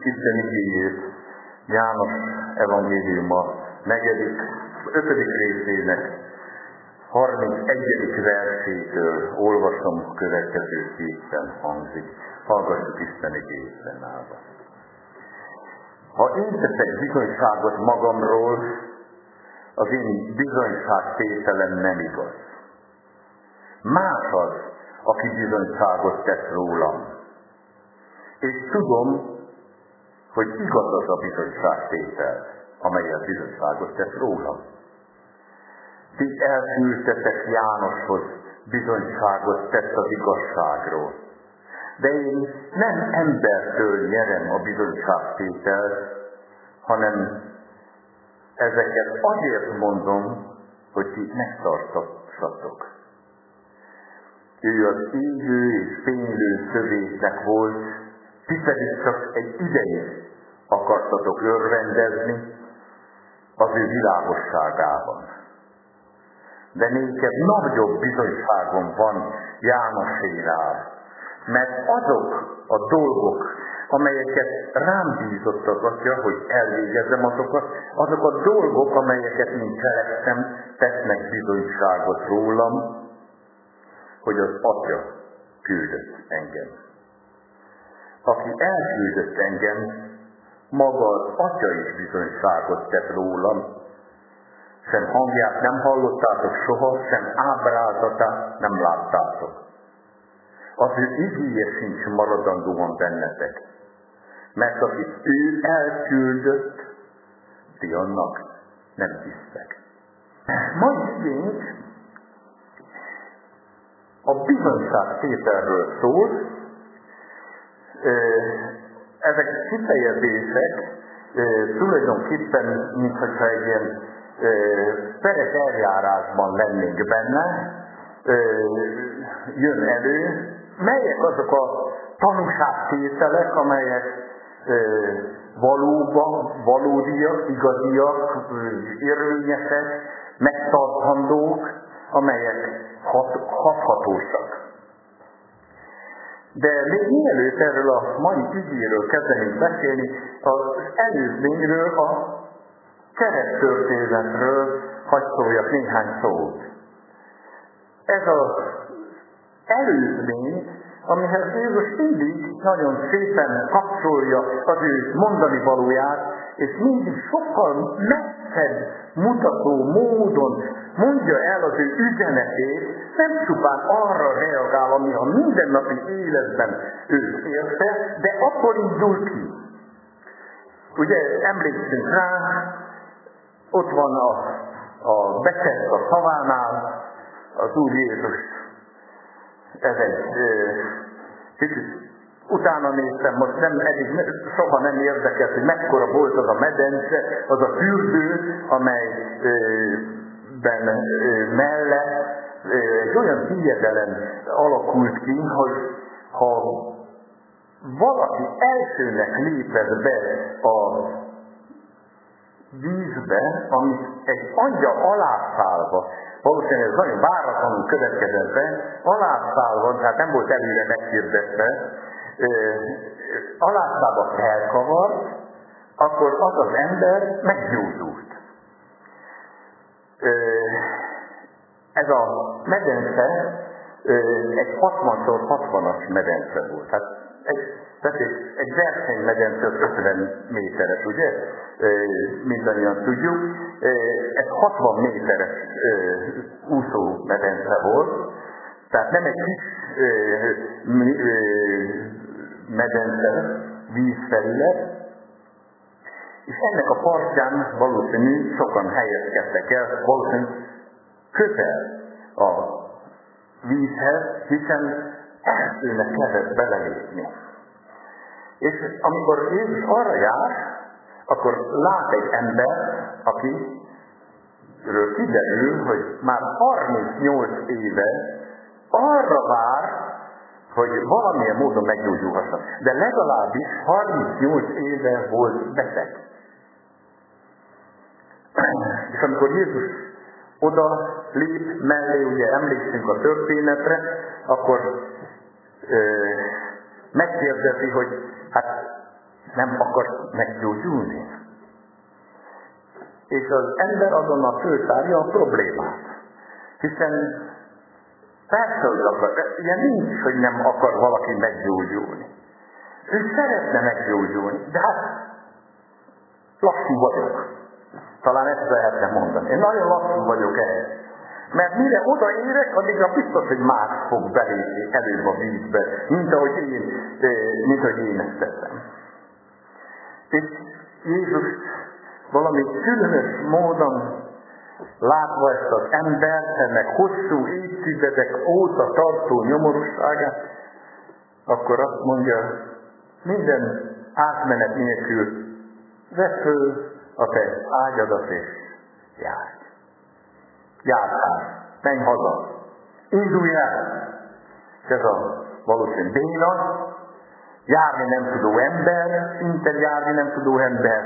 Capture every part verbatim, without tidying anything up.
Isten igéjét János evangéliuma negyedik, ötödik részének harmincegyedik versétől olvasom, következőképpen hangzik. Hallgassuk Isten igéjét fennállva. Ha én teszek bizonyságot magamról, az én bizonyságtételem nem igaz. Más az, aki bizonyságot tesz rólam. És tudom, hogy igaz az a bizonyságtétel, amelyet bizonyságot tesz rólam. Ti elküldtetek Jánoshoz bizonyságot tesz az igazságról. De én nem embertől nyerem a bizonyságtételt, hanem ezeket azért mondom, hogy ti megtartassatok. Ő az égő és fénylő szövétnek volt, ti pedig csak egy ideig akartatok örvendezni az ő világosságában. De néked nagyobb bizonyságom van Jánosénál, mert azok a dolgok, amelyeket rám bízott az Atya, hogy elvégezzem azokat, azok a dolgok, amelyeket én cselekszem, tesznek bizonyságot rólam, hogy az Atya küldött engem. Aki elküldött engem, maga az Atya is bizonyságot tett rólam, sem hangját nem hallottátok soha, sem ábrázatát nem láttátok. Az ő igéje sincs maradandóan bennetek, mert akit ő elküldött, ti annak nem hisztek. Mai igénk a bizonyságtételről szól. Ezek kifejezések tulajdonképpen, mintha egy ilyen peres eljárásban lennénk benne, jön elő, melyek azok a tanúságtételek, amelyek valóban, valódiak, igaziak, érvényesek, megtartandók, amelyek hat, hathatósak. De még mielőtt erről a mai igéről kezdenénk beszélni, az előzményről, a kereszttörténetről hadd szóljak néhány szót. Ez az előzmény, amihez Jézus mindig nagyon szépen kapcsolja az ő mondani valóját, és mindig sokkal messzebb mutató módon mondja el az ő üzenetét, nem csupán arra reagál, ami a mindennapi életben ő érte, de akkor indul ki. Ugye emlékszünk rá, ott van a, a Betesda a szavánál, az Úr Jézus, ez egy kicsit utána néztem, most nem, eddig soha nem érdekelt, hogy mekkora volt az a medence, az a fürdő, amelyben mellett egy olyan hiedelem alakult ki, hogy ha valaki elsőnek lépett be a vízbe, amit egy angyal alászállva, valószínűleg ez nagyon váratlanul következett be, alászállva, tehát nem volt előre meghirdetve, alászállva felkavart, akkor az az ember meggyógyult. Ez a medence egy hatvanszor hatvanas medence volt. Hát egy, tehát egy, egy versenymedence ötven méteres, ugye? Mindannyian tudjuk. Ez hatvan méteres úszó medence volt. Tehát nem egy kis medence, vízfelület. És ennek a partján valószínű sokan helyezkedtek el, valószínű közel a vízhez, hiszen elsőnek kellett belelépni. És amikor Jézus arra jár, akkor lát egy ember, akiről kiderül, hogy már harmincnyolc éve arra vár, hogy valamilyen módon meggyógyulhasson. De legalábbis harmincnyolc éve volt beteg. És amikor Jézus oda lép mellé, ugye emlékszünk a történetre, akkor ö, megkérdezi, hogy hát nem akar meggyógyulni. És az ember azonnal föltárja a problémát. Hiszen persze, hogy akar, ilyen nincs, hogy nem akar valaki meggyógyulni. Ő szeretne meggyógyulni, de hát lassú vagyok. Talán ezt lehetne mondani. Én nagyon lassú vagyok ehhez. Mert mire odaérek, addigra biztos, hogy más fog belépni előbb a vízbe, mint ahogy én, mint ahogy én ezt tettem. És Jézus valami különös módon látva ezt az embert, ennek hosszú évtizedek óta tartó nyomorúságát, akkor azt mondja, minden átmenet nélkül vedd föl a te ágyadat és járj. Járj át, menj haza, indulj el. És ez a valószínű béna, járni nem tudó ember, szinte járni nem tudó ember.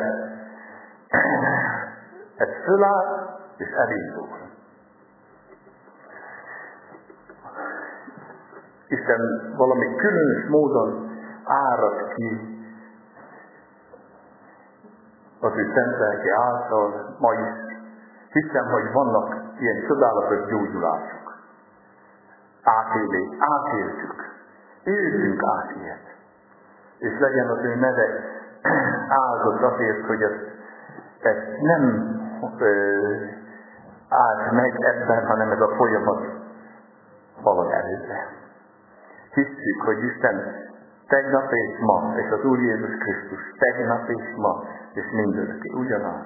Ez föláll, és elindul. Isten valami különös módon árad ki az ő szent lelke által, ma is. Hiszem, hogy vannak ilyen csodálatos gyógyulások. Átélés, átéltük. Éltünk át ilyet. És legyen az ő neve áldott azért, hogy ezt, ezt nem ö, állt meg ebben, hanem ez a folyamat valami előre. Hisszük, hogy Isten tegnap és ma, és az Úr Jézus Krisztus tegnap és ma, és mindörökké ugyanaz.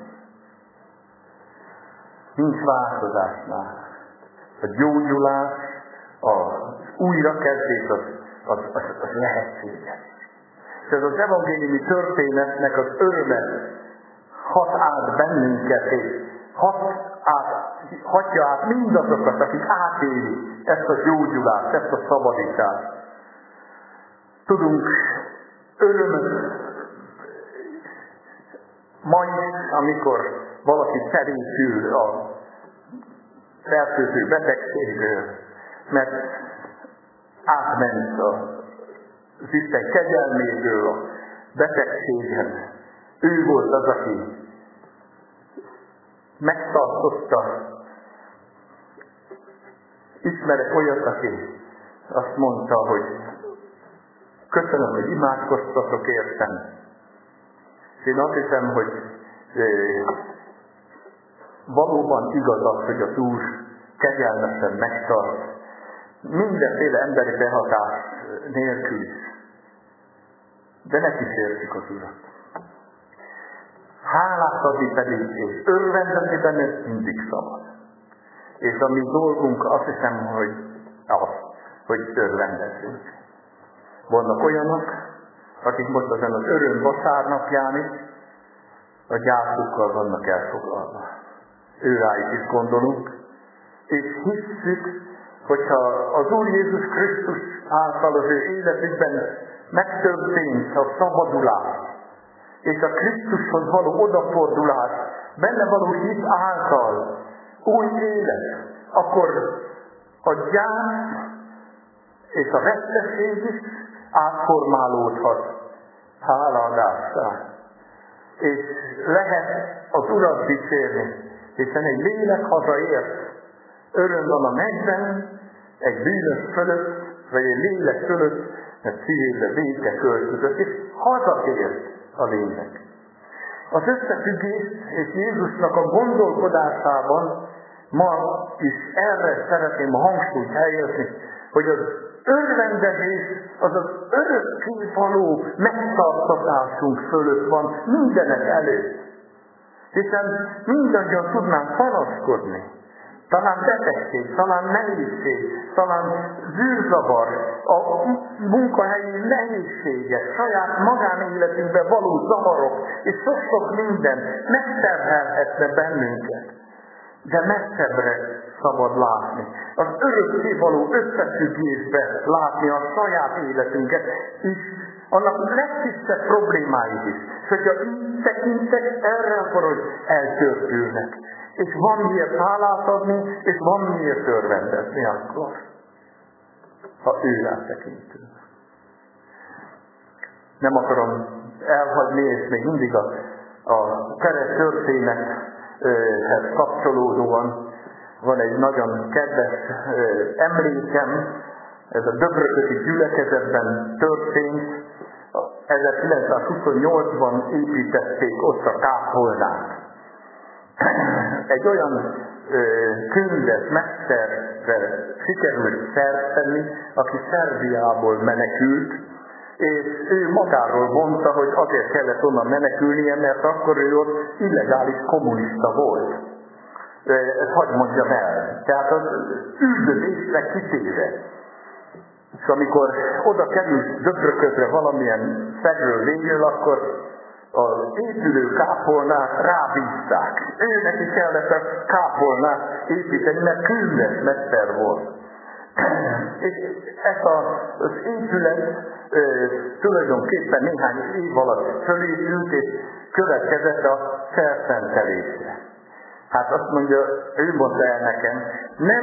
Nincs változásnál. A gyógyulás, az újrakezdés az, az, az, az lehetséges. És ez az evangéliumi történetnek az öröme hat át bennünket, és hat át, hatja át mindazokat, akik átéli ezt a gyógyulást, ezt a szabadítást. Tudunk örömöt ma is, amikor valaki szerénysül a fertőző betegségből, mert átment az Isten kegyelméből a betegségen. Ő volt az, aki megtartotta. Ismerek olyat, aki azt mondta, hogy köszönöm, hogy imádkoztatok értem. És én azt hiszem, hogy valóban igaz az, hogy az Úr kegyelmesen megtart, mindenféle emberi behatás nélkül is. De ne kísérjük az Urat. Hálát adni pedig, és örvendeni benne mindig szabad. És a mi dolgunk azt hiszem, hogy az, hogy örvendezzünk. Vannak olyanok, akik most ezen az öröm vasárnapján is a gyászukkal vannak elfoglalva. Őrájuk is gondolunk, és hisszük, hogyha az Úr Jézus Krisztus által az ő életükben megtörtént a szabadulás, és a Krisztushoz való odafordulás, benne való hit által új élet, akkor a gyász és a veszteség is átformálódhat hálaadássá. És lehet az Urat dicsérni, hiszen egy lélek hazaért, öröm van a mennyben, egy bűnös fölött, vagy egy lélek fölött, mert szívébe béke költözött, és hazatért a lélek. Az összefüggés és Jézusnak a gondolkodásában ma is erre szeretném a hangsúlyt helyezni, hogy az örvendezés az az örökké való megtartatásunk fölött van mindenek előtt. Hiszen mindannyian tudnánk panaszkodni. Talán betegség, talán nehézség, talán zűrzavar, a munkahelyi nehézségek, saját magánéletünkben való zavarok, és sok-sok minden megterhelhetne bennünket. De messzebbre szabad látni. Az örökké való összefüggésbe látni a saját életünket, és annak legkisebb problémáit is. És hogyha így tekintek, erre akkor, hogy eltörpülnek. És van miért hálát adni, és van miért örvendezni akkor, ha ő rátekintünk. Nem akarom elhagyni, és még mindig a, a kereszt történethez kapcsolódóan van egy nagyon kedves emlékem, ez a döbrököti gyülekezetben történt, ezerkilencszázhuszonnyolcban építették ott a kápolnát. Egy olyan ö, könyves mesterre sikerült szert tenni, aki Szerbiából menekült, és ő magáról mondta, hogy azért kellett onnan menekülnie, mert akkor ő ott illegális kommunista volt. Ezt hadd mondjam el. Tehát az üldözésnek kitéve. És amikor oda került Döbrökötre valamilyen szegről végül, akkor az épülő kápolnát rábízták. Ő neki kellett a kápolnát építeni, mert különös mester volt. És ez a, az épület e, tulajdonképpen néhány év alatt fölépült, és következett a felszentelésre. Hát azt mondja, ő mondta el nekem, nem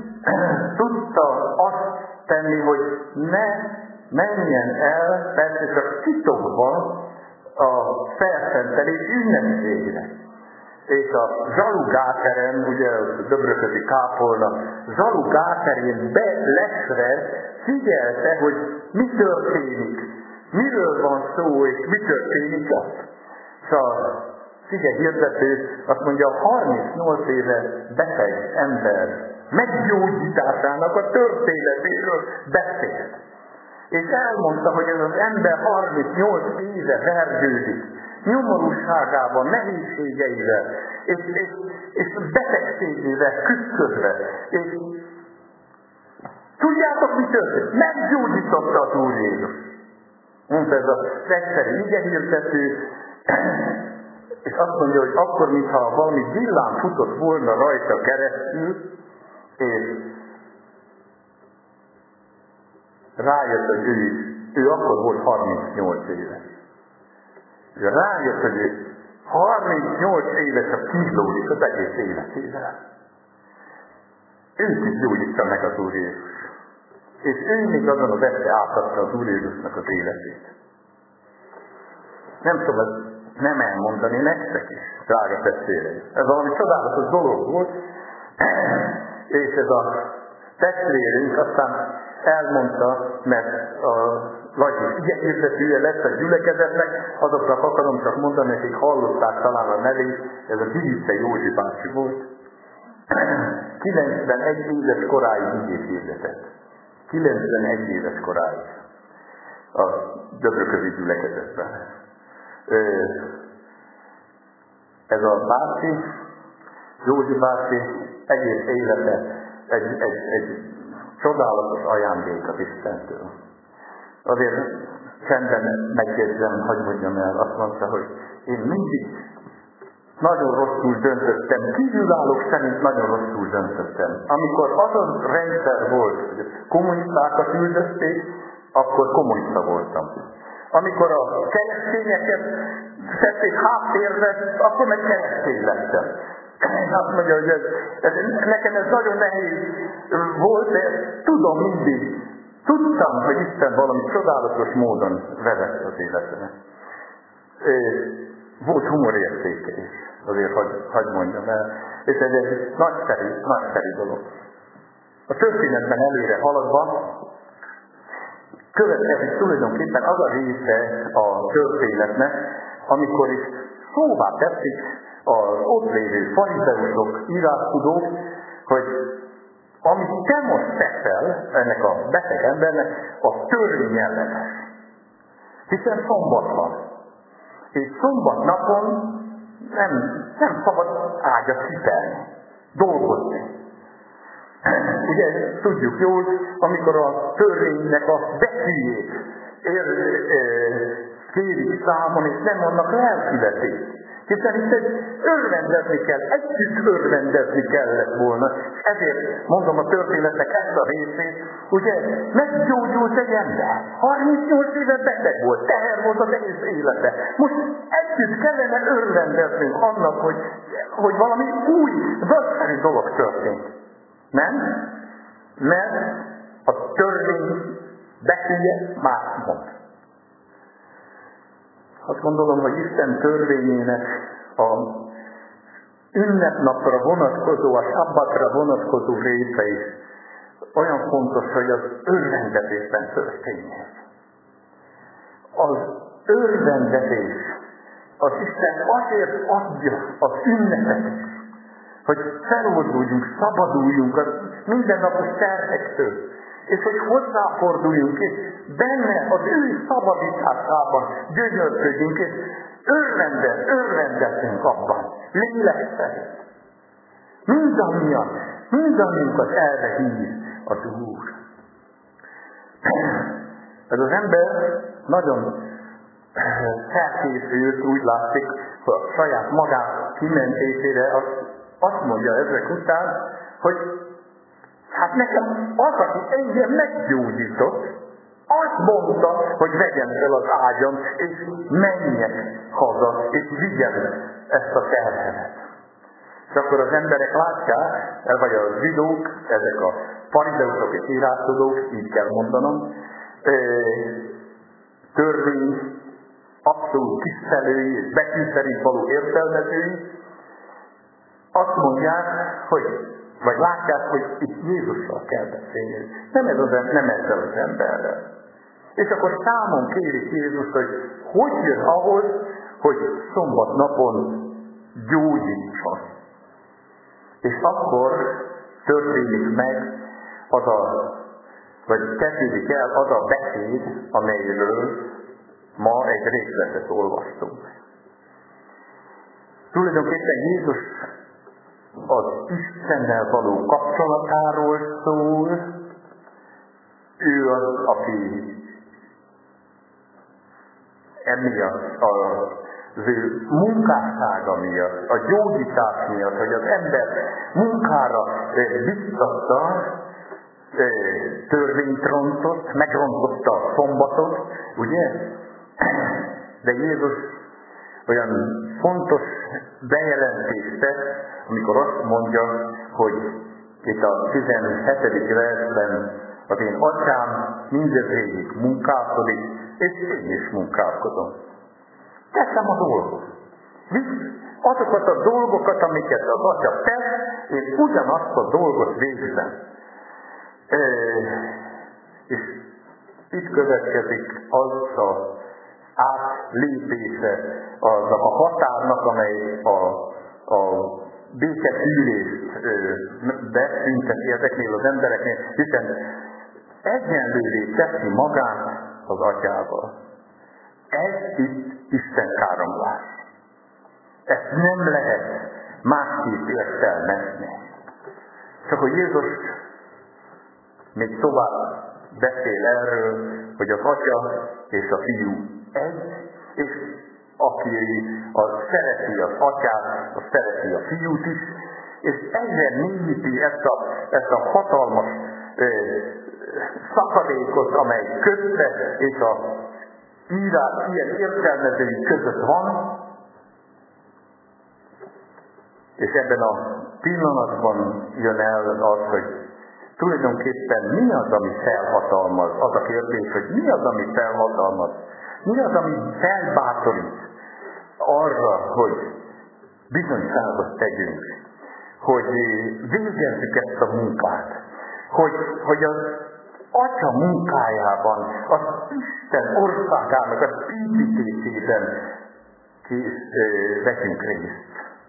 tudta azt tenni, hogy ne menjen el, persze csak titokban a felszentelés ünnepségre. És a Zsalugáterem, ugye a Döbrököti kápolna, Zsalugáterén belesre figyelte, hogy mi történik, miről van szó, és mi történik ott. És a szige hirdető azt mondja, a harmincnyolc éve beteg ember meggyógyításának a történetéről beszélt. És elmondta, hogy ez az ember harmincnyolc éve vergődik, nyomorúságában, nehézségeivel, és, és, és betegségével küzdködve. És tudjátok, mi történt? Meggyógyította az Úr Jézus. Mondta ez a egyszerű igehirdető, és azt mondja, hogy akkor, mintha valami villám futott volna rajta keresztül, és rájött, hogy ő, ő akkor volt harmincnyolc éves. Rájött, hogy ő harmincnyolc éves a kínlódik az egész életével. Őt is gyógyítsa meg az Úr Jézus. És ő még azon az este átadta az Úr Jézusnak az életét. Nem szabad nem elmondani nektek is, drága testvéreim. Ez valami csodálatos dolog volt, és ez a testvérünk aztán elmondta, mert a Lajos igehirdetője lett a gyülekezetnek, azoknak akarom csak mondani, akik hallották talán a nevét, ez a Bilice Józsi bácsi volt. kilencvenegy éves koráig igét hirdetett. kilencvenegy éves koráig a Döbröközi gyülekezetben. Ez a bácsi, Józsi bácsi egész élete egy, egy, egy csodálatos ajándék az Istentől. Azért csendben megjegyzem, hogy mondjam el, azt mondta, hogy én mindig nagyon rosszul döntöttem, kívülállók szerint nagyon rosszul döntöttem. Amikor az a rendszer volt, hogy kommunistákat üldözték, akkor kommunista voltam. Amikor a keresztényeket tették háttérbe, akkor meg keresztény lettem. Azt mondja, hogy ez, ez, nekem ez nagyon nehéz volt, de tudom mindig, tudtam, hogy Isten valami csodálatos módon vezet az életemet. Volt humorérzéke is, azért hagy, hagy mondjam el. És ez egy nagyszerű, nagyszerű dolog. A történetben előre haladva, következik tulajdonképpen az a része a történetnek, amikor is szóvá teszik az ott lévő farizeusok, írástudók, hogy amit te most teszel ennek a beteg embernek, a törvényellenes. Hiszen szombat van. És szombat napon nem, nem szabad ágyat cipelni, dolgozni. Ugye tudjuk jól, amikor a törvénynek a betűjét ér, ér, kérik számon, és nem annak lelkületét. Hiszen itt egy örvendezni kell, együtt örvendezni kellett volna. Ezért mondom a történetnek ezt a részét, ugye meggyógyult egy ember. harmincnyolc éve beteg volt, teher volt az egész élete. Most együtt kellene örvendeznünk annak, hogy, hogy valami új, nagyszerű dolog történt. Nem? Mert a törvény betűje más mond. Azt gondolom, hogy Isten törvényének a ünnepnapra vonatkozó, a sabbatra vonatkozó része is olyan fontos, hogy az örvendezésben történjen. Az örvendezés, az Isten azért adja az ünnepet, hogy felolduljunk, szabaduljunk a mindennapos terhektől, és hogy hozzáforduljunk, és benne az ő szabadításában gyönyörködjünk, és örvendez, örvendezzünk abban, lélek szerint. Mindannyian, mindannyiunkat erre hív az Úr. Ez az ember nagyon felkészült, úgy látszik, a saját magát kimentésére, azt mondja ezek után, hogy hát nekem az, aki engem meggyógyított, azt mondta, hogy vegyem fel az ágyam, és menjek haza, és vigyem ezt a terhemet. És akkor az emberek látják, vagy a zsidók, ezek a farizeusok és írástudók, így kell mondanom, törvény abszolút tisztelői és betű szerint való értelmezői, azt mondják, hogy, vagy látják, hogy itt Jézussal kell beszélni. Nem, ez az, nem ezzel az emberrel. És akkor számon kérik Jézus, hogy hogy jön ahhoz, hogy szombat napon gyógyítson. És akkor történik meg az a, vagy kezdődik el az a beszéd, amelyről ma egy részletet olvastunk. Tulajdonképpen Jézus az Istennel való kapcsolatáról szól, ő az, aki emiatt az ő munkássága miatt, a gyógyítás miatt, hogy az ember munkára biztatta, törvényt rontott, megrontotta a szombatot, ugye? De Jézus olyan fontos bejelentést tett, amikor azt mondja, hogy itt a tizenhetedik versben az én atyám mindezéig munkálkodik, és én is munkálkodom. Teszem a dolgot. Azokat a dolgokat, amiket az atya tesz, én ugyanazt a dolgot végzem. E, és itt következik az a átlépése aznak a határnak, amely a, a béketűrést beszünteti ezeknél az embereknél, hiszen egyenlővé teszi magát az atyával. Ez itt Isten káromlás. Ezt nem lehet másképp értelmezni. Csak hogy Jézus még tovább beszél erről, hogy az atya és a fiú egy, és aki a szereti az atyát, az szereti a fiút is, és ezzel mélyíti ezt a, ezt a hatalmas ö, szakadékot, amely közte és a írás ilyen értelmezői között van, és ebben a pillanatban jön el az, hogy tulajdonképpen mi az, ami felhatalmaz? Az a kérdés, hogy mi az, ami felhatalmaz? Mi az, ami felbátorít arra, hogy bizonyságot tegyünk, hogy végezzük ezt a munkát, hogy, hogy az Atya munkájában, az Isten országának az építésében vegyünk részt.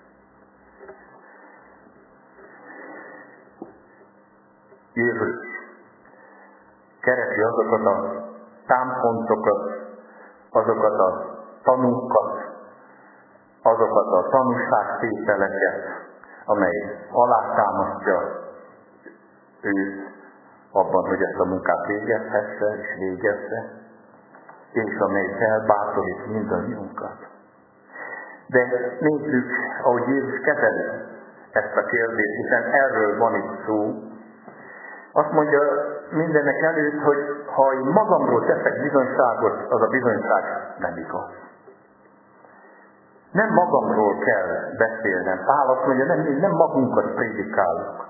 Jézus keresi azokat a támpontokat, azokat a tanúkat, azokat a tanúságtételeket, amely alátámasztja őt abban, hogy ezt a munkát végezhesse és végezze, és amely felbátorít mindannyiunkat. De nézzük, ahogy Jézus kezeli ezt a kérdést, hiszen erről van itt szó. Azt mondja mindenek előtt, hogy ha én magamról teszek bizonyságot, az a bizonyság nem igaz. Nem magamról kell beszélnem. Pál azt mondja, nem, nem magunkat prédikálunk.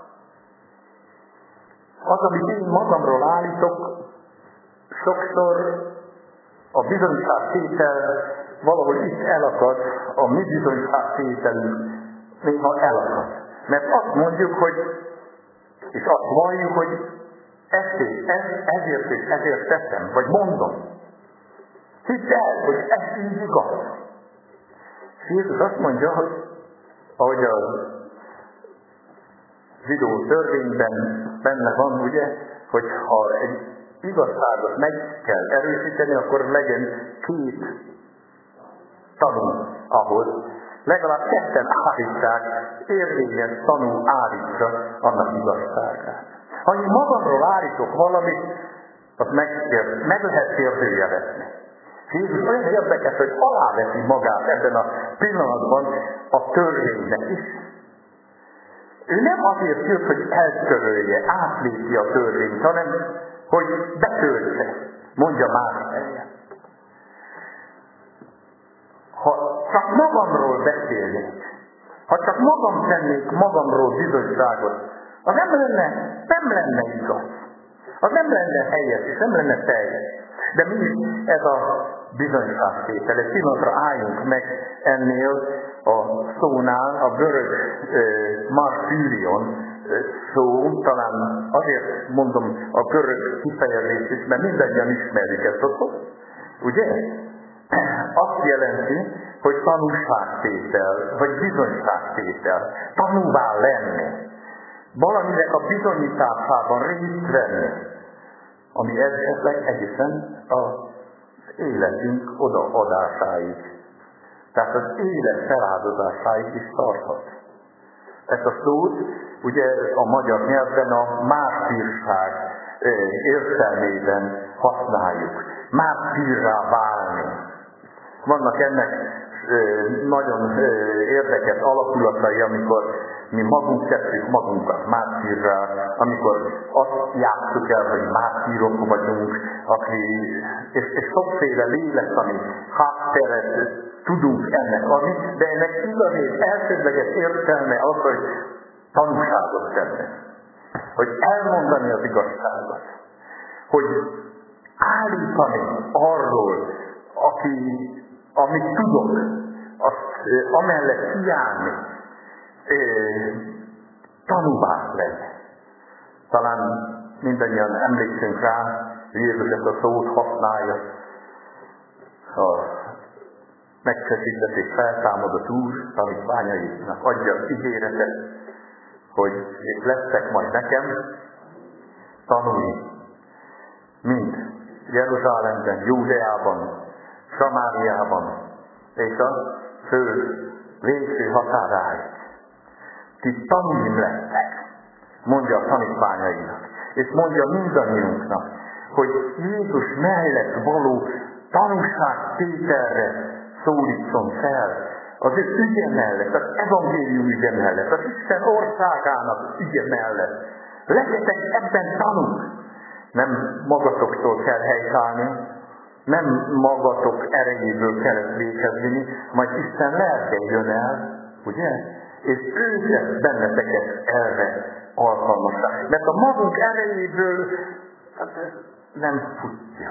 Az, amit én magamról állítok, sokszor a bizonyságtétel valahol itt elakad a mi bizonyságtételünk, néha elakad. Mert azt mondjuk, hogy, és azt valljuk, hogy ezt és ez, ezért és ezért teszem, vagy mondom. Hidd el, hogy ez így igaz. És Jézus azt mondja, hogy ahogy a zsidó törvényben benne van, ugye, hogy ha egy igazságot meg kell erősíteni, akkor legyen két tanú ahhoz. Legalább ketten állítsák, érvényes tanú állítsa annak igazságát. Ha én magamról állítok valamit, azt meg, meg lehet kérdőjelezni. Jézus olyan érdekes, hogy aláveszi magát ebben a pillanatban a törvénynek is. Ő nem azért jött, hogy eltörölje, átlépje a törvényt, hanem hogy betöltse, mondja más helyen. Ha csak magamról beszélnék, ha csak magam tennék magamról bizonyságot, az nem lenne, nem lenne igaz. Az nem lenne helyes, és nem lenne teljes. De mi ez a bizonyságtétel? Egy pillanatra álljunk meg ennél a szónál, a görög uh, martyrion szó, talán azért mondom a görög kifejezést is, mert mindannyian ismerjük ezt a szót, ugye? Azt jelenti, hogy tanúságtétel, vagy bizonyságtétel, tanúvá lenni. Valaminek a bizonyításában részt venni, ami esetleg egészen az életünk odaadásáig, tehát az élet feláldozásáig is tarthat. Ezt a szót ugye a magyar nyelvben a mártírság értelmében használjuk. Mártírrá válni. Vannak ennek nagyon érdekes alakulatai, amikor mi magunk tesszük magunkat mártírrá, amikor azt játsszuk el, hogy mártírok vagyunk, aki, és, és sokféle lélektani hátteret tudunk ennek adni, de ennek igazi elsődleges értelme az, hogy tanúságot tenni. Hogy elmondani az igazságot. Hogy állítani arról, aki, amit tudok, azt amellett kiállni, e, tanúvá lenni. Talán mindannyian emlékszünk rá, hogy Jézus ezt a szót használja. A megfeszített és feltámadott Úr tanítványainak adja az ígéretet, hogy és lesztek majd nekem tanulni, mind Jeruzsálemben, Júdeában, Samáriában és a föld végső határáig. Ti tanúim lettek, mondja a tanítványainak, és mondja mindannyiunknak, hogy Jézus mellett való tanúságtételre szólítson fel, az ő ügye mellett, az evangélium ügye mellett, az Isten országának ügye mellett. Legyetek ebben tanúk. Nem magatoktól kell helytállni, nem magatok erejéből kell ezt végezni, majd Isten lelke jön el, ugye? És ő tesz benneteket erre alkalmasra. Mert a magunk erejéből nem futja.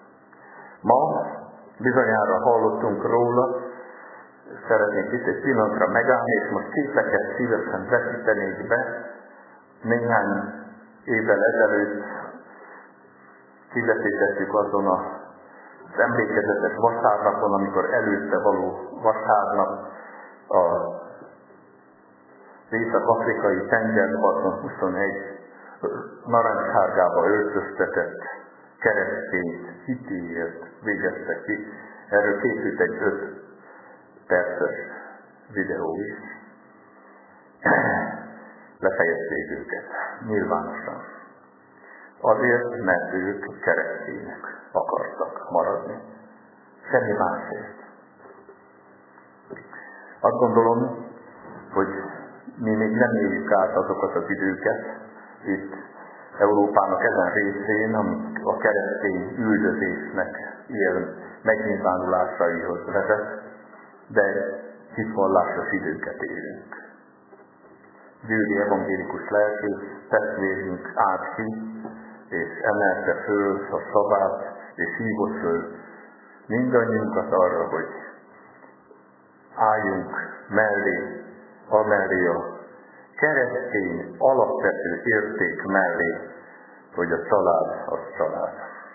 Ma bizonyára hallottunk róla, szeretnék itt egy pillanatra megállni, és most képeket szívesen veszítenék be. Néhány évvel ezelőtt kivetítettük azon az emlékezetes vasárnapon, amikor előtte való vasárnap a észak-afrikai tengerparton huszonegy narancssárgába öltöztetett keresztényt hitéért végeztek ki. Erről készült egy öt perces videó is. Lefejezték őket nyilvánosan. Azért, mert ők keresztények akartak maradni. Semmi másért. Azt gondolom, hogy mi még nem éljük át azokat az időket itt Európának ezen részén, amik a keresztény üldözésnek ilyen megnyilvánulásaihoz vezet, de hitvallásos időket élünk. Győri evangélikus lelkész testvérünk állt ki, és emelte föl a szavát, és hívott föl mindannyiunkat arra, hogy álljunk mellé, amellé a keresztény alapvető érték mellé, hogy a család az család.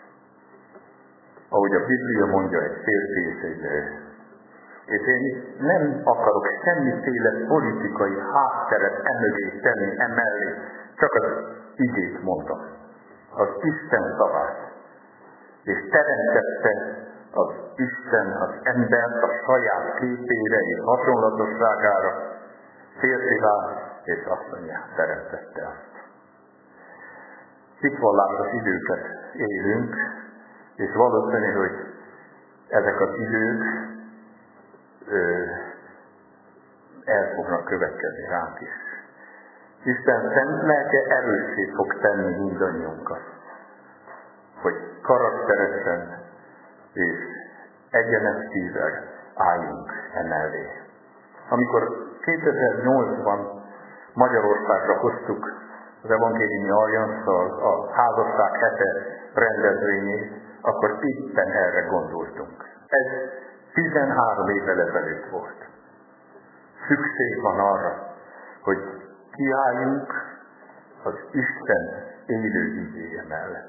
Ahogy a Biblia mondja, egy férfi és egy nő. És én nem akarok semmiféle politikai hátteret emögé tenni emellé, csak az igét mondom. Az Isten szavát. És teremtette az Isten az embert a saját képére és hasonlatosságára, férfivá és asszonyát teremtette azt. Hitvallásos időket élünk, és valószínű, hogy ezek az idők ö, el fognak következni ránk is. Isten szent lelke erőssé fog tenni mindannyiunkat, hogy karakteresen és egyenes szívvel álljunk emellé. Amikor kétezer-nyolcban Magyarországra hoztuk az Evangéliumi Alliansszal a házasság hete rendezvényét, akkor éppen erre gondoltunk. Ez tizenhárom évvel ezelőtt volt. Szükség van arra, hogy kiálljunk az Isten élő igéje mellett.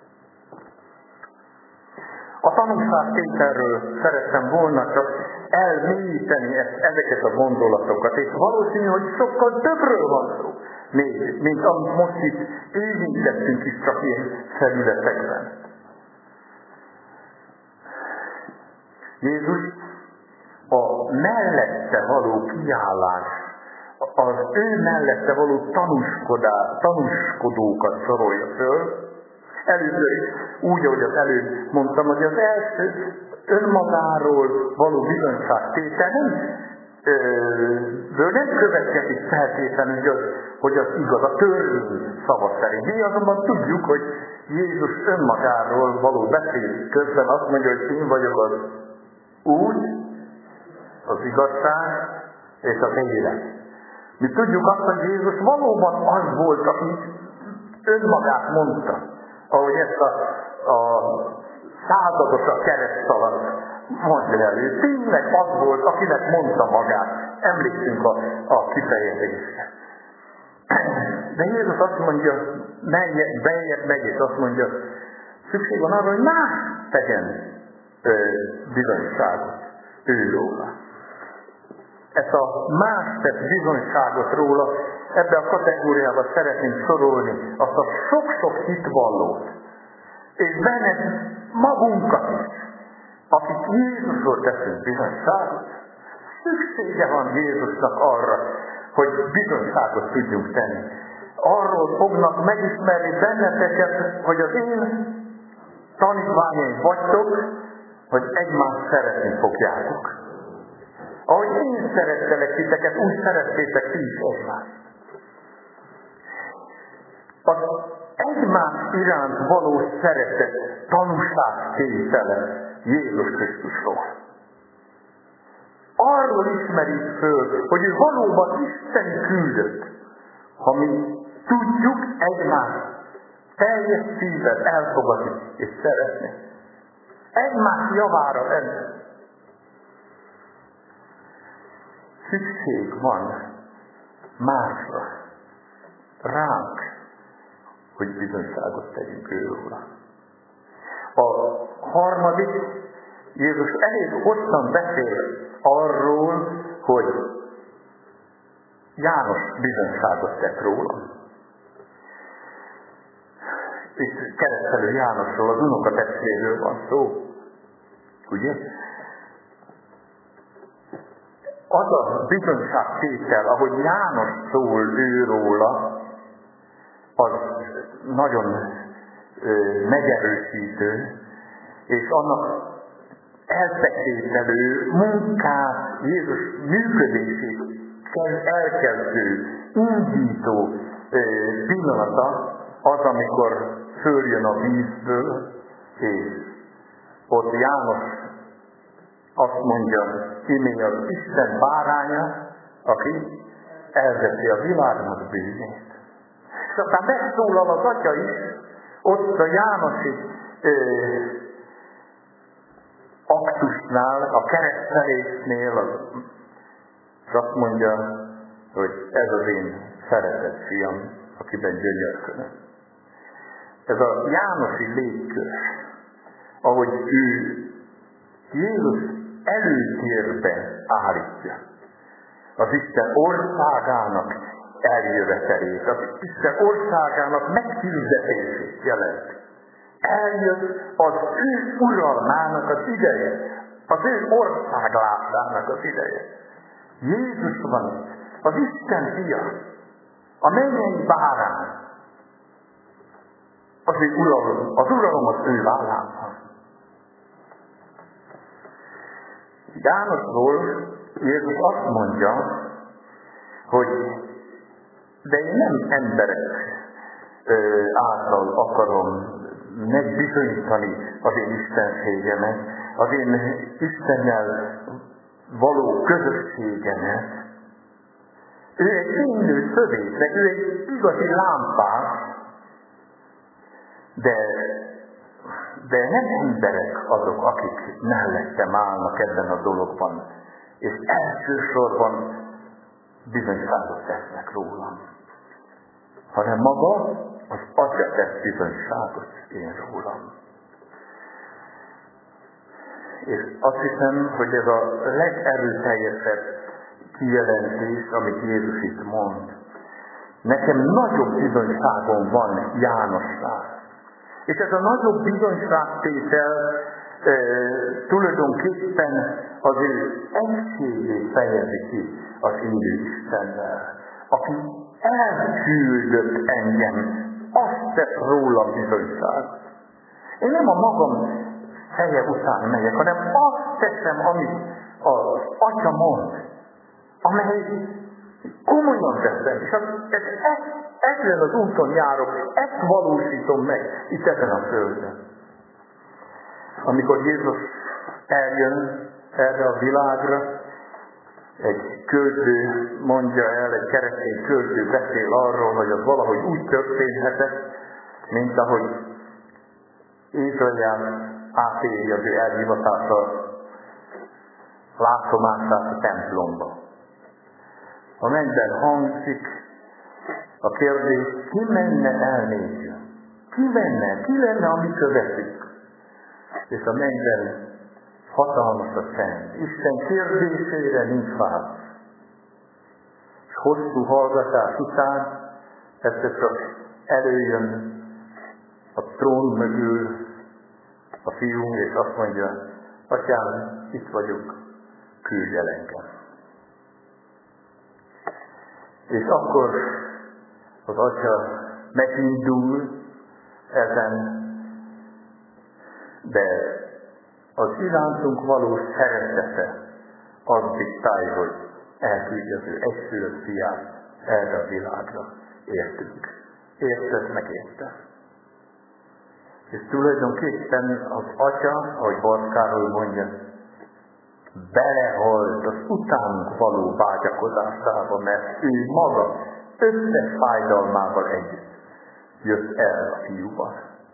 A tanúságtételről szerettem volna csak elmélyíteni ezeket a gondolatokat, és valószínű, hogy sokkal többről van szó, még, mint amit most itt érintettünk is csak ilyen felületekben. Jézus a mellette való kiállás, az ő mellette való tanúskodás, tanúskodókat sorolja föl. Először is úgy, ahogy az előbb mondtam, hogy az első önmagáról való bizonyságtétel nem, ö, nem következik feltétlenül, hogy az, hogy az igaz, a törvény szava szerint. Mi azonban tudjuk, hogy Jézus önmagáról való beszéd közben azt mondja, hogy én vagyok az út, az igazság és az élet. Mi tudjuk azt, hogy Jézus valóban az volt, aki önmagát mondta, ahogy ezt a, a százados a kereszt alatt mondja elő. Tényleg az volt, akinek mondta magát. Emlékszünk a, a kifejezésre. De Jézus azt mondja, bejebb megy, és azt mondja, szükség van arra, hogy más tegyen ö, bizonyságot őróla. Ezt a más tett bizonyságot róla, ebbe a kategóriába szeretném sorolni azt a sok-sok hitvallót, és benne magunkat is, akik Jézusról teszünk bizonyságot. Szüksége van Jézusnak arra, hogy bizonyságot tudjunk tenni. Arról fognak megismerni benneteket, hogy az én tanítványaim vagytok, hogy egymást szeretni fogjátok. Ahogy én szerettelek titeket, úgy szerettétek ti is egymást. Az egymás iránt való szeretet tanúságtétele Jézus Krisztusról. Arról ismerjük föl, hogy ő valóban Isten küldött, ha mi tudjuk egymást teljes szívvel elfogadni és szeretni. Egymás javára lenni. Szükség van másra, ránk, hogy bizonyságot tegyünk őróla. A harmadik, Jézus elég hosszan beszél arról, hogy János bizonyságot tett róla. Itt Keresztelő Jánosról, az unokatestvéről van szó. Ugye? Az a bizonyságtétel, ahogy János szól őróla, az nagyon ö, megerősítő, és annak eltekételő munkát, Jézus működését elkezdő, indító ö, pillanata az, amikor följön a vízből, és ott János azt mondja, imé az Isten báránya, aki elveszi a világnak bűnét. És aztán megszólal az Atya is, ott a Jánosi ö, aktusnál, a keresztelésnél, a És azt mondja, hogy ez az én szeretett fiam, akiben gyönyörködöm. Ez a jánosi légkör, ahogy ő Jézus előtérbe állítja az Isten országának eljövetelét, az Isten országának meghirdetését jelenti. Eljött az ő uralmának az ideje, az ő országlátának az ideje. Jézus van itt, az Isten fia, a mennyei bárány. Az ő uralom, az uralom az ő vállán van. Jánosról Jézus azt mondja, hogy de én nem emberek által akarom megbizonyítani az én istenségemet, az én Istennel való közösségemet. Ő egy fénylő szövésznek, ő egy igazi lámpás, de, de nem emberek azok, akik mellettem állnak ebben a dologban, és elsősorban bizonyságot tesznek rólam, hanem maga az Atya tesz bizonyságot én rólam. És azt hiszem, hogy ez a legerőteljesebb kijelentés, amit Jézus itt mond. Nekem nagyobb bizonyságom van Jánosnál. És ez a nagyobb bizonyságtétel e, tulajdonképpen az ő egységét fejezi ki az élő Istennel, aki elküldött engem, azt tesz rólam bizonyságot. Én nem a magam feje után megyek, hanem azt teszem, amit az Atya mond, amely komolyan teszem, és ez, ez, ezen az úton járok, ezt valósítom meg itt ezen a földön. Amikor Jézus eljön erre a világra, egy költő mondja el, egy keresztény költő beszél arról, hogy az valahogy úgy történhetett, mint ahogy Ézsaiás átéli az ő elhivatása látomását a templomba. A mennyben hangzik a kérdés, ki menne elnéző? Ki menne? Ki lenne, amit követik? És a mennyben hatalmas a csend. Isten kérdésére nincs válasz. És hosszú hallgatás után egyszer csak előjön a trón mögül a fiú, és azt mondja, Atyám, itt vagyok, küldj el engem. És akkor az Atya megindul ezen, de az irántunk való szeretete az diktálja, hogy elküldje az ő egyszülött fiát erre a világra. Értünk. Érted, meg érted. És tulajdonképpen az Atya, ahogy Barth Károly mondja, belehalt az utánunk való vágyakozásába, mert ő maga összes fájdalmával együtt jött el a fiúval.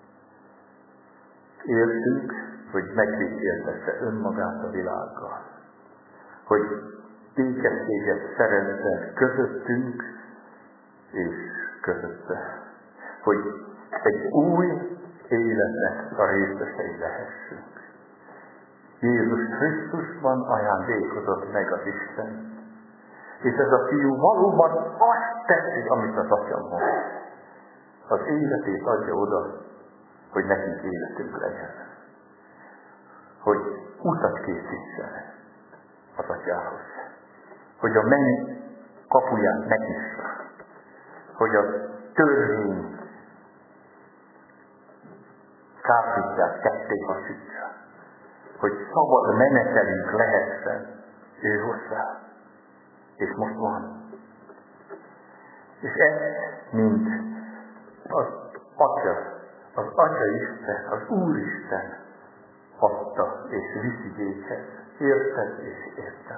Értünk, hogy megbékéltesse önmagát a világgal, hogy békességet szerezzen közöttünk és közötte, hogy egy új életnek a részesei lehessünk. Jézus Krisztusban ajándékozott meg az Isten, és ez a fiú valóban azt teszi, amit az Atya mond. Az életét adja oda, hogy nekünk életünk legyen. Hogy utat készítsen az Atyához. Hogy a menny kapuját megnyissa. Hogy a törvény káprítját ketté hasítsa. Hogy szabad menetelünk lehessen ő hozzá. És most van. És ez mind az Atya, az Atya Isten, az Úristen adta és viszi véghez. Érted és értem.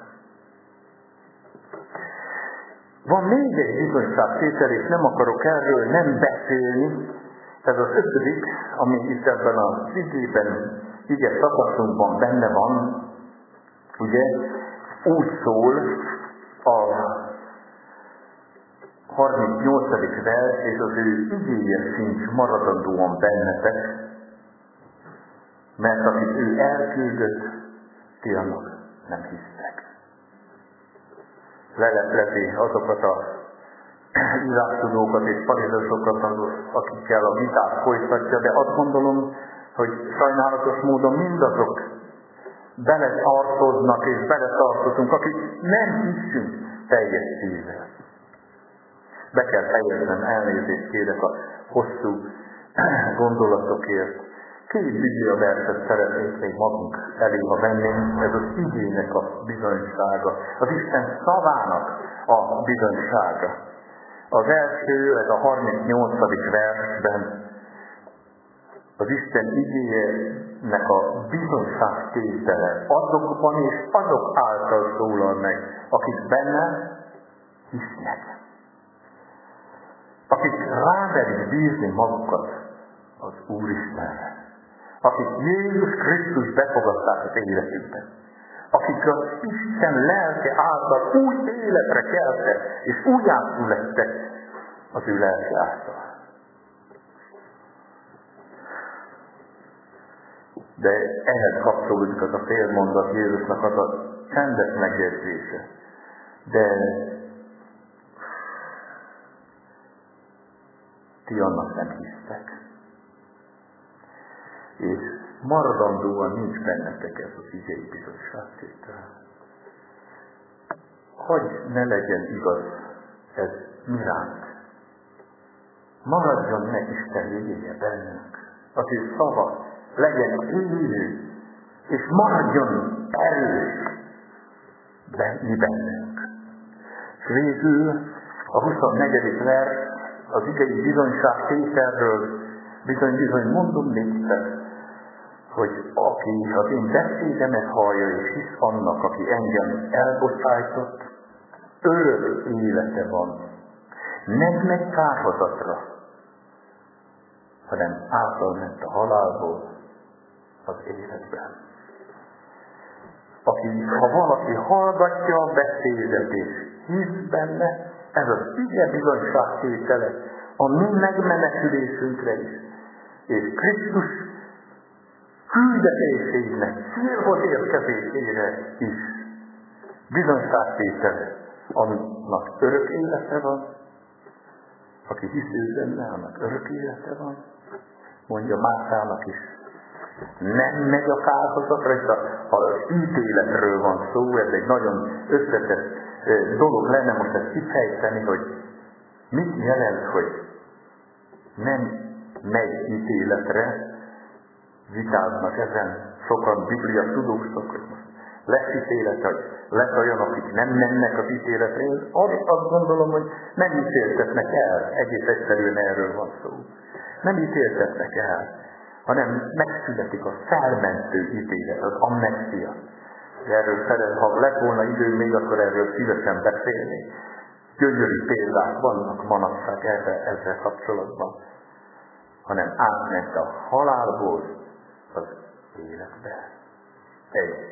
Van még egy bizonyságtétel, és nem akarok erről nem beszélni. Ez az ötödik, ami itt ebben az igében, ige szakaszunkban benne van, ugye, úgy szól, a harmincnyolcadik vers, és az ő igéje sincs maradandóan bennetek, mert akit ő elküldött, ti annak nem hisztek. Leleplezi azokat a írástudókat és farizeuszokat, akikkel a vitát folytatja, de azt gondolom, hogy sajnálatos módon mindazok beletartoznak és beletartozunk, akik nem hiszünk teljes szívvel. Be kell fejeznem, elnézést kérek a hosszú gondolatokért. Két Biblia verset szeretnék még magunk elébe venni, ez az igének a bizonysága, az Isten szavának a bizonysága. Az első, ez a harmincnyolcadik versben, az Isten igéjének a bizonyságtétele azokban és azok által szólal meg, akik benne hisznek. Akik rámerik bízni magukat az Úristenre. Akik Jézus Krisztus befogadták az életükben. Akik az Isten lelke által új életre keltek, és újjászülettek az ő lelke által. De ehhez kapcsolódik az a félmondat Jézusnak az a csendes megjegyzése. De ti annak nem hisztek. És maradandóan nincs bennetek ez az igei bizonyságtétel. Hogy ne legyen igaz ez miránk. Maradjon meg Isten igéje bennünk. Az ő szava legyen élő, és maradjon erős mi bennünk. És végül a huszonnegyedik vers az igei bizonyságtételről bizony-bizony mondom néktek, hogy aki az én beszédemet hallja és hisz annak, aki engem elbocsájtott, örök élete van. Nem megy kárhozatra, hanem átment a halálból az életben. Aki, ha valaki hallgatja a beszédet és hisz benne, ez az ige bizonyságtétele a mi megmenekülésünkre is, és Krisztus küldetésének célhoz érkezésére is bizonyságtétele, annak örök élete van, aki hisz ő benne, annak örök élete van, mondja Mátának is. Nem megy a kárhozatra, és ha az ítéletről van szó, ez egy nagyon összetett dolog lenne most ezt kifejteni, hogy mit jelent, hogy nem megy ítéletre, vitáznak ezen sokan Biblia tudósok, hogy most lesz ítélet, hogy lesz olyan, akik nem mennek az ítéletre. Én azt gondolom, hogy nem ítéltetnek el, egész egyszerűen erről van szó. Nem ítéltetnek el, hanem megszületik a felmentő ítélet, az amnestia. Erről szeret, ha lett volna idő még, akkor erről szívesen beszélni. Gyönyörű példák vannak manapság erre, ezzel kapcsolatban. Hanem átment a halálból az életbe. Egy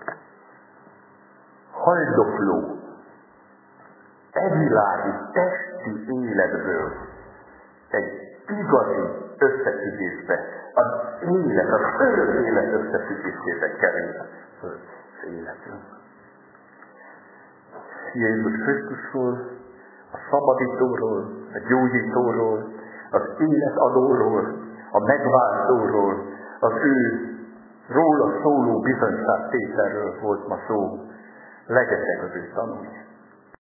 haldokló, egyvilági, testi életből egy igazi összefüggésbe, az élet, az örök élet összefüggésébe kerül az életünk. Jézus Krisztusról, a szabadítóról, a gyógyítóról, az életadóról, a megváltóról, az ő róla szóló bizonyságtételről volt ma szó. Legyetek az ő tanulni.